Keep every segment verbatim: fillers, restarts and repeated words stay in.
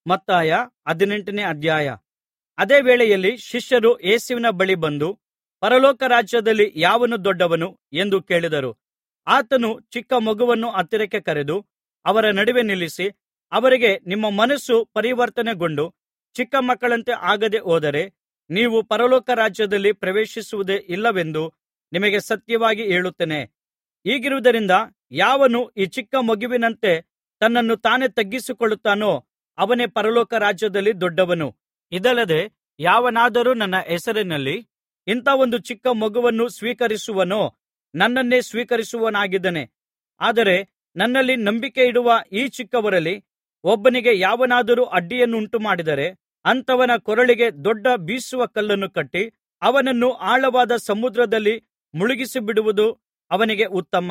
ಮತ್ತಾಯ ಹದಿನೆಂಟನೇ ಅಧ್ಯಾಯ. ಅದೇ ವೇಳೆಯಲ್ಲಿ ಶಿಷ್ಯರು ಯೇಸುವಿನ ಬಳಿ ಬಂದು, ಪರಲೋಕ ರಾಜ್ಯದಲ್ಲಿ ಯಾವನು ದೊಡ್ಡವನು ಎಂದು ಕೇಳಿದರು. ಆತನು ಚಿಕ್ಕ ಮಗುವನ್ನು ಹತ್ತಿರಕ್ಕೆ ಕರೆದು ಅವರ ನಡುವೆ ನಿಲ್ಲಿಸಿ ಅವರಿಗೆ, ನಿಮ್ಮ ಮನಸ್ಸು ಪರಿವರ್ತನೆಗೊಂಡು ಚಿಕ್ಕ ಮಕ್ಕಳಂತೆ ಆಗದೆ ಹೋದರೆ ನೀವು ಪರಲೋಕ ರಾಜ್ಯದಲ್ಲಿ ಪ್ರವೇಶಿಸುವುದೇ ಇಲ್ಲವೆಂದು ನಿಮಗೆ ಸತ್ಯವಾಗಿ ಹೇಳುತ್ತೇನೆ. ಹೀಗಿರುವುದರಿಂದ ಯಾವನು ಈ ಚಿಕ್ಕ ಮಗುವಿನಂತೆ ತನ್ನನ್ನು ತಾನೇ ತಗ್ಗಿಸಿಕೊಳ್ಳುತ್ತಾನೋ ಅವನೇ ಪರಲೋಕ ರಾಜ್ಯದಲ್ಲಿ ದೊಡ್ಡವನು. ಇದಲ್ಲದೆ ಯಾವನಾದರೂ ನನ್ನ ಹೆಸರಿನಲ್ಲಿ ಇಂಥ ಒಂದು ಚಿಕ್ಕ ಮಗುವನ್ನು ಸ್ವೀಕರಿಸುವನೋ ನನ್ನನ್ನೇ ಸ್ವೀಕರಿಸುವವನಾಗಿದ್ದಾನೆ. ಆದರೆ ನನ್ನಲ್ಲಿ ನಂಬಿಕೆಯಿಡುವ ಈ ಚಿಕ್ಕವರಲ್ಲಿ ಒಬ್ಬನಿಗೆ ಯಾವನಾದರೂ ಅಡ್ಡಿಯನ್ನುಂಟುಮಾಡಿದರೆ ಅಂಥವನ ಕೊರಳಿಗೆ ದೊಡ್ಡ ಬೀಸುವ ಕಲ್ಲನ್ನು ಕಟ್ಟಿ ಅವನನ್ನು ಆಳವಾದ ಸಮುದ್ರದಲ್ಲಿ ಮುಳುಗಿಸಿಬಿಡುವುದು ಅವನಿಗೆ ಉತ್ತಮ.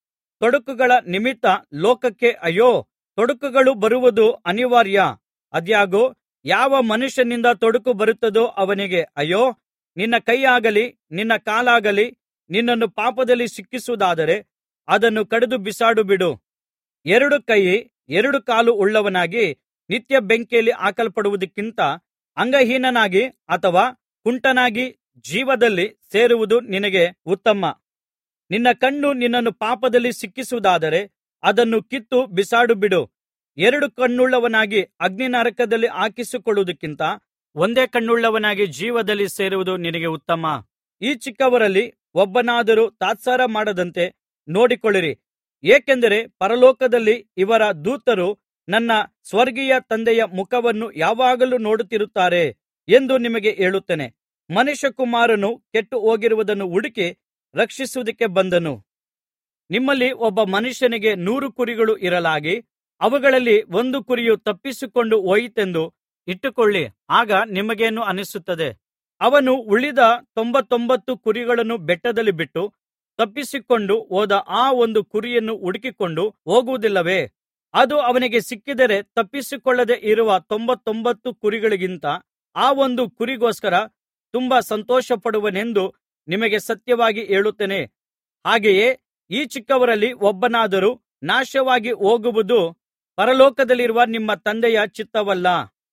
ತೊಡಕುಗಳ ನಿಮಿತ್ತ ಲೋಕಕ್ಕೆ ಅಯ್ಯೋ, ತೊಡಕುಗಳು ಬರುವುದು ಅನಿವಾರ್ಯ. ಆದಾಗ್ಯೂ ಯಾವ ಮನುಷ್ಯನಿಂದ ತೊಡಕು ಬರುತ್ತದೋ ಅವನಿಗೆ ಅಯ್ಯೋ. ನಿನ್ನ ಕೈಯಾಗಲಿ ನಿನ್ನ ಕಾಲಾಗಲಿ ನಿನ್ನನ್ನು ಪಾಪದಲ್ಲಿ ಸಿಕ್ಕಿಸುವುದಾದರೆ ಅದನ್ನು ಕಡಿದು ಬಿಸಾಡಿಬಿಡು. ಎರಡು ಕೈ ಎರಡು ಕಾಲು ಉಳ್ಳವನಾಗಿ ನಿತ್ಯ ಬೆಂಕಿಯಲ್ಲಿ ಹಾಕಲ್ಪಡುವುದಕ್ಕಿಂತ ಅಂಗಹೀನನಾಗಿ ಅಥವಾ ಕುಂಟನಾಗಿ ಜೀವದಲ್ಲಿ ಸೇರುವುದು ನಿನಗೆ ಉತ್ತಮ. ನಿನ್ನ ಕಣ್ಣು ನಿನ್ನನ್ನು ಪಾಪದಲ್ಲಿ ಸಿಕ್ಕಿಸುವುದಾದರೆ ಅದನ್ನು ಕಿತ್ತು ಬಿಸಾಡಿಬಿಡು. ಎರಡು ಕಣ್ಣುಳ್ಳವನಾಗಿ ಅಗ್ನಿನರಕದಲ್ಲಿ ಹಾಕಿಸಿಕೊಳ್ಳುವುದಕ್ಕಿಂತ ಒಂದೇ ಕಣ್ಣುಳ್ಳವನಾಗಿ ಜೀವದಲ್ಲಿ ಸೇರುವುದು ನಿನಗೆ ಉತ್ತಮ. ಈ ಚಿಕ್ಕವರಲ್ಲಿ ಒಬ್ಬನಾದರೂ ತಾತ್ಸಾರ ಮಾಡದಂತೆ ನೋಡಿಕೊಳ್ಳಿರಿ. ಏಕೆಂದರೆ ಪರಲೋಕದಲ್ಲಿ ಇವರ ದೂತರು ನನ್ನ ಸ್ವರ್ಗೀಯ ತಂದೆಯ ಮುಖವನ್ನು ಯಾವಾಗಲೂ ನೋಡುತ್ತಿರುತ್ತಾರೆ ಎಂದು ನಿಮಗೆ ಹೇಳುತ್ತೇನೆ. ಮನುಷ್ಯಕುಮಾರನು ಕೆಟ್ಟು ಹೋಗಿರುವುದನ್ನು ಹುಡುಕಿ ರಕ್ಷಿಸುವುದಕ್ಕೆ ಬಂದನು. ನಿಮ್ಮಲ್ಲಿ ಒಬ್ಬ ಮನುಷ್ಯನಿಗೆ ನೂರು ಕುರಿಗಳು ಇರಲಾಗಿ ಅವುಗಳಲ್ಲಿ ಒಂದು ಕುರಿಯು ತಪ್ಪಿಸಿಕೊಂಡು ಹೋಯಿತೆಂದು ಇಟ್ಟುಕೊಳ್ಳಿ. ಆಗ ನಿಮಗೇನು ಅನ್ನಿಸುತ್ತದೆ? ಅವನು ಉಳಿದ ತೊಂಬತ್ತೊಂಬತ್ತು ಕುರಿಗಳನ್ನು ಬೆಟ್ಟದಲ್ಲಿ ಬಿಟ್ಟು ತಪ್ಪಿಸಿಕೊಂಡು ಹೋದ ಆ ಒಂದು ಕುರಿಯನ್ನು ಹುಡುಕಿಕೊಂಡು ಹೋಗುವುದಿಲ್ಲವೇ? ಅದು ಅವನಿಗೆ ಸಿಕ್ಕಿದರೆ ತಪ್ಪಿಸಿಕೊಳ್ಳದೆ ಇರುವ ತೊಂಬತ್ತೊಂಬತ್ತು ಕುರಿಗಳಿಗಿಂತ ಆ ಒಂದು ಕುರಿಗೋಸ್ಕರ ತುಂಬಾ ಸಂತೋಷಪಡುವನೆಂದು ನಿಮಗೆ ಸತ್ಯವಾಗಿ ಹೇಳುತ್ತೇನೆ. ಹಾಗೆಯೇ ಈ ಚಿಕ್ಕವರಲ್ಲಿ ಒಬ್ಬನಾದರೂ ನಾಶವಾಗಿ ಹೋಗುವುದು ಪರಲೋಕದಲ್ಲಿರುವ ನಿಮ್ಮ ತಂದೆಯ ಚಿತ್ತವಲ್ಲ.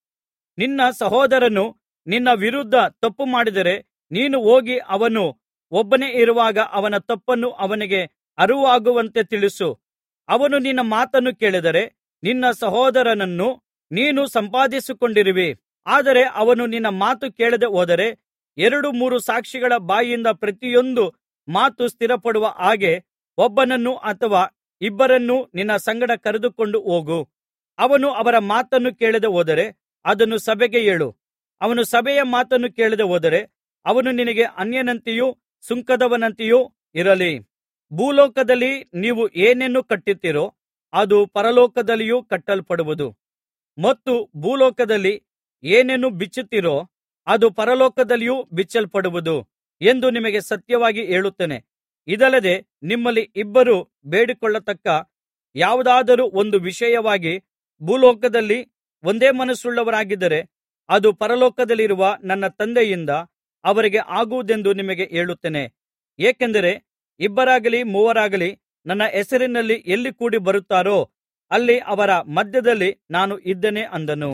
ನಿನ್ನ ಸಹೋದರನು ನಿನ್ನ ವಿರುದ್ಧ ತಪ್ಪು ಮಾಡಿದರೆ ನೀನು ಹೋಗಿ ಅವನು ಒಬ್ಬನೇ ಇರುವಾಗ ಅವನ ತಪ್ಪನ್ನು ಅವನಿಗೆ ಅರಿವಾಗುವಂತೆ ತಿಳಿಸು. ಅವನು ನಿನ್ನ ಮಾತನ್ನು ಕೇಳಿದರೆ ನಿನ್ನ ಸಹೋದರನನ್ನು ನೀನು ಸಂಪಾದಿಸಿಕೊಂಡಿರುವಿ. ಆದರೆ ಅವನು ನಿನ್ನ ಮಾತು ಕೇಳದೆ ಹೋದರೆ ಎರಡು ಮೂರು ಸಾಕ್ಷಿಗಳ ಬಾಯಿಂದ ಪ್ರತಿಯೊಂದು ಮಾತು ಸ್ಥಿರಪಡುವ ಹಾಗೆ ಒಬ್ಬನನ್ನು ಅಥವಾ ಇಬ್ಬರನ್ನು ನಿನ್ನ ಸಂಗಡ ಕರೆದುಕೊಂಡು ಹೋಗು. ಅವನು ಅವರ ಮಾತನ್ನು ಕೇಳದೆ ಹೋದರೆ ಅದನ್ನು ಸಭೆಗೆ ಹೇಳು. ಅವನು ಸಭೆಯ ಮಾತನ್ನು ಕೇಳದೆ ಹೋದರೆ ಅವನು ನಿನಗೆ ಅನ್ಯನಂತೆಯೂ ಸುಂಕದವನಂತೆಯೂ ಇರಲಿ. ಭೂಲೋಕದಲ್ಲಿ ನೀವು ಏನೇನು ಕಟ್ಟುತ್ತೀರೋ ಅದು ಪರಲೋಕದಲ್ಲಿಯೂ ಕಟ್ಟಲ್ಪಡುವುದು, ಮತ್ತು ಭೂಲೋಕದಲ್ಲಿ ಏನೇನು ಬಿಚ್ಚುತ್ತೀರೋ ಅದು ಪರಲೋಕದಲ್ಲಿಯೂ ಬಿಚ್ಚಲ್ಪಡುವುದು ಎಂದು ನಿಮಗೆ ಸತ್ಯವಾಗಿ ಹೇಳುತ್ತೇನೆ. ಇದಲ್ಲದೆ ನಿಮ್ಮಲ್ಲಿ ಇಬ್ಬರು ಬೇಡಿಕೊಳ್ಳತಕ್ಕ ಯಾವುದಾದರೂ ಒಂದು ವಿಷಯವಾಗಿ ಭೂಲೋಕದಲ್ಲಿ ಒಂದೇ ಮನಸ್ಸುಳ್ಳವರಾಗಿದ್ದರೆ ಅದು ಪರಲೋಕದಲ್ಲಿರುವ ನನ್ನ ತಂದೆಯಿಂದ ಅವರಿಗೆ ಆಗುವುದೆಂದು ನಿಮಗೆ ಹೇಳುತ್ತೇನೆ. ಏಕೆಂದರೆ ಇಬ್ಬರಾಗಲಿ ಮೂವರಾಗಲಿ ನನ್ನ ಹೆಸರಿನಲ್ಲಿ ಎಲ್ಲಿ ಕೂಡಿ ಬರುತ್ತಾರೋ ಅಲ್ಲಿ ಅವರ ಮಧ್ಯದಲ್ಲಿ ನಾನು ಇದ್ದೇನೆ ಅಂದನು.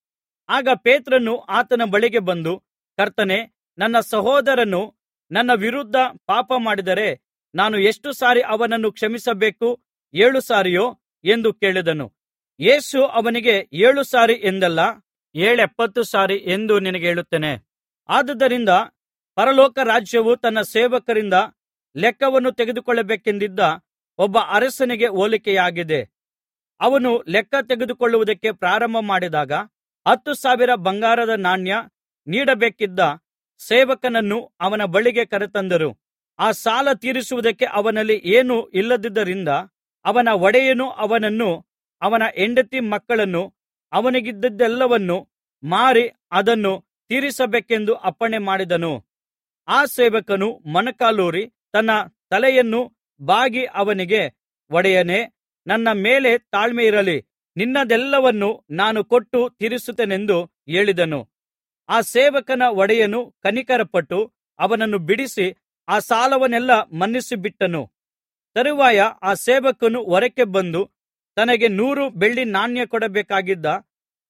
ಆಗ ಪೇತ್ರನು ಆತನ ಬಳಿಗೆ ಬಂದು, ಕರ್ತನೇ, ನನ್ನ ಸಹೋದರನು ನನ್ನ ವಿರುದ್ಧ ಪಾಪ ಮಾಡಿದರೆ ನಾನು ಎಷ್ಟು ಸಾರಿ ಅವನನ್ನು ಕ್ಷಮಿಸಬೇಕು? ಏಳು ಸಾರಿಯೋ ಎಂದು ಕೇಳಿದನು. ಯೇಸು ಅವನಿಗೆ, ಏಳು ಸಾರಿ ಎಂದಲ್ಲ, ಏಳೆಪ್ಪತ್ತು ಸಾರಿ ಎಂದು ನಿನಗೆ ಹೇಳುತ್ತೇನೆ. ಆದುದರಿಂದ ಪರಲೋಕ ರಾಜ್ಯವು ತನ್ನ ಸೇವಕರಿಂದ ಲೆಕ್ಕವನ್ನು ತೆಗೆದುಕೊಳ್ಳಬೇಕೆಂದಿದ್ದ ಒಬ್ಬ ಅರಸನಿಗೆ ಹೋಲಿಕೆಯಾಗಿದೆ. ಅವನು ಲೆಕ್ಕ ತೆಗೆದುಕೊಳ್ಳುವುದಕ್ಕೆ ಪ್ರಾರಂಭ ಮಾಡಿದಾಗ ಹತ್ತು ಸಾವಿರ ಬಂಗಾರದ ನಾಣ್ಯ ನೀಡಬೇಕಿದ್ದ ಸೇವಕನನ್ನು ಅವನ ಬಳಿಗೆ ಕರೆತಂದರು. ಆ ಸಾಲ ತೀರಿಸುವುದಕ್ಕೆ ಅವನಲ್ಲಿ ಏನೂ ಇಲ್ಲದುದರಿಂದ ಅವನ ಒಡೆಯನು ಅವನನ್ನು, ಅವನ ಹೆಂಡತಿ ಮಕ್ಕಳನ್ನು, ಅವನಿಗಿದ್ದದ್ದೆಲ್ಲವನ್ನೂ ಮಾರಿ ಅದನ್ನು ತೀರಿಸಬೇಕೆಂದು ಅಪ್ಪಣೆ ಮಾಡಿದನು. ಆ ಸೇವಕನು ಮೊಣಕಾಲೂರಿ ತನ್ನ ತಲೆಯನ್ನು ಬಾಗಿ ಅವನಿಗೆ, ಒಡೆಯನೇ, ನನ್ನ ಮೇಲೆ ತಾಳ್ಮೆಯಿರಲಿ, ನಿನ್ನದೆಲ್ಲವನ್ನೂ ನಾನು ಕೊಟ್ಟು ತೀರಿಸುತ್ತೇನೆಂದು ಹೇಳಿದನು. ಆ ಸೇವಕನ ಒಡೆಯನು ಕನಿಕರಪಟ್ಟು ಅವನನ್ನು ಬಿಡಿಸಿ ಆ ಸಾಲವನ್ನೆಲ್ಲಾ ಮನ್ನಿಸಿಬಿಟ್ಟನು. ತರುವಾಯ ಆ ಸೇವಕನು ಹೊರಕ್ಕೆ ಬಂದು ತನಗೆ ನೂರು ಬೆಳ್ಳಿ ನಾಣ್ಯ ಕೊಡಬೇಕಾಗಿದ್ದ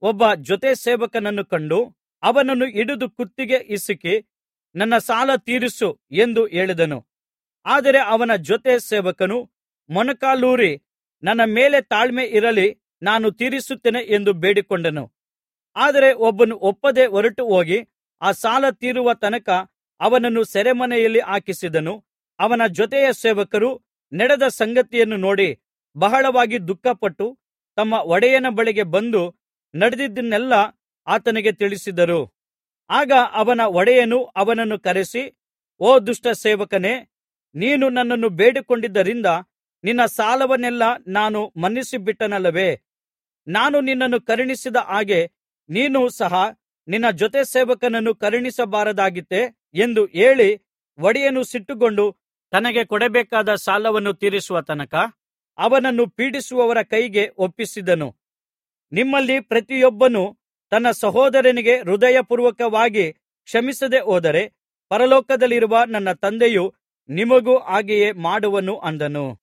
ಒಬ್ಬ ಜೊತೆ ಸೇವಕನನ್ನು ಕಂಡು ಅವನನ್ನು ಹಿಡಿದು ಕುತ್ತಿಗೆ ಹಿಸುಕಿ, ನನ್ನ ಸಾಲ ತೀರಿಸು ಎಂದು ಹೇಳಿದನು. ಆದರೆ ಅವನ ಜೊತೆ ಸೇವಕನು ಮೊಣಕಾಲೂರಿ, ನನ್ನ ಮೇಲೆ ತಾಳ್ಮೆ ಇರಲಿ, ನಾನು ತೀರಿಸುತ್ತೇನೆ ಎಂದು ಬೇಡಿಕೊಂಡನು. ಆದರೆ ಒಬ್ಬನು ಒಪ್ಪದೆ ಹೊರಟುಹೋಗಿ ಆ ಸಾಲ ತೀರುವ ತನಕ ಅವನನ್ನು ಸೆರೆಮನೆಯಲ್ಲಿ ಹಾಕಿಸಿದನು. ಅವನ ಜೊತೆಯ ಸೇವಕರು ನಡೆದ ಸಂಗತಿಯನ್ನು ನೋಡಿ ಬಹಳವಾಗಿ ದುಃಖಪಟ್ಟು ತಮ್ಮ ಒಡೆಯನ ಬಳಿಗೆ ಬಂದು ನಡೆದಿದ್ದನ್ನೆಲ್ಲಾ ಆತನಿಗೆ ತಿಳಿಸಿದರು. ಆಗ ಅವನ ಒಡೆಯನು ಅವನನ್ನು ಕರೆಸಿ, ಓ ದುಷ್ಟ ಸೇವಕನೇ, ನೀನು ನನ್ನನ್ನು ಬೇಡಿಕೊಂಡಿದ್ದರಿಂದ ನಿನ್ನ ಸಾಲವನ್ನೆಲ್ಲಾ ನಾನು ಮನ್ನಿಸಿಬಿಟ್ಟೆನಲ್ಲವೇ? ನಾನು ನಿನ್ನನ್ನು ಕರುಣಿಸಿದ ಹಾಗೆ ನೀನು ಸಹ ನಿನ್ನ ಜೊತೆ ಸೇವಕನನ್ನು ಕರುಣಿಸಬಾರದಾಗಿತ್ತೇ ಎಂದು ಹೇಳಿ, ಒಡೆಯನು ಸಿಟ್ಟುಗೊಂಡು ತನಗೆ ಕೊಡಬೇಕಾದ ಸಾಲವನ್ನು ತೀರಿಸುವ ತನಕ ಅವನನ್ನು ಪೀಡಿಸುವವರ ಕೈಗೆ ಒಪ್ಪಿಸಿದನು. ನಿಮ್ಮಲ್ಲಿ ಪ್ರತಿಯೊಬ್ಬನು ತನ್ನ ಸಹೋದರನಿಗೆ ಹೃದಯಪೂರ್ವಕವಾಗಿ ಕ್ಷಮಿಸದೆ ಹೋದರೆ ಪರಲೋಕದಲ್ಲಿರುವ ನನ್ನ ತಂದೆಯು ನಿಮಗೂ ಹಾಗೆಯೇ ಮಾಡುವನು ಅಂದನು.